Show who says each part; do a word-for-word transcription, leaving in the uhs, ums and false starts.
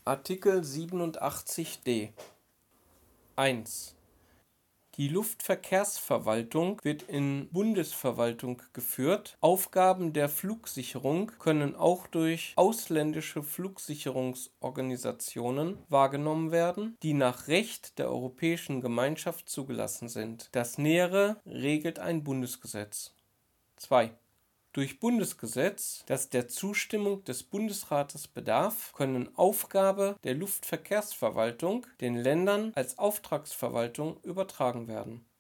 Speaker 1: Artikel siebenundachtzig d eins. Die Luftverkehrsverwaltung wird in Bundesverwaltung geführt. Aufgaben der Flugsicherung können auch durch ausländische Flugsicherungsorganisationen wahrgenommen werden, die nach Recht der Europäischen Gemeinschaft zugelassen sind. Das Nähere regelt ein Bundesgesetz. zwei. Durch Bundesgesetz, das der Zustimmung des Bundesrates bedarf, können Aufgaben der Luftverkehrsverwaltung den Ländern als Auftragsverwaltung übertragen werden